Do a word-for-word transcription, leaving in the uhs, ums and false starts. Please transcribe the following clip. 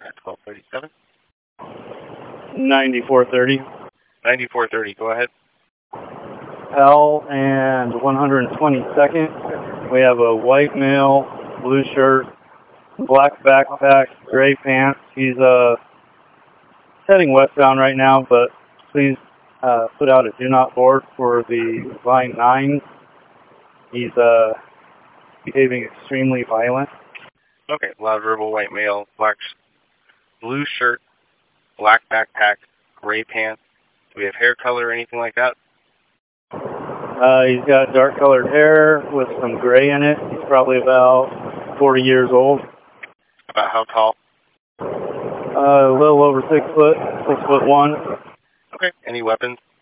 twelve thirty-seven. ninety-four thirty. ninety-four thirty, go ahead. L and one hundred twenty-second. We have a white male, blue shirt, black backpack, gray pants. He's uh, heading westbound right now, but please uh, put out a do not board for the line nine. He's uh, behaving extremely violent. Okay, loud verbal, white male, black, blue shirt, black backpack, gray pants. Do we have hair color or anything like that? Uh, he's got dark colored hair with some gray in it. He's probably about forty years old. About how tall? Uh, a little over six foot, six foot one. Okay, any weapons?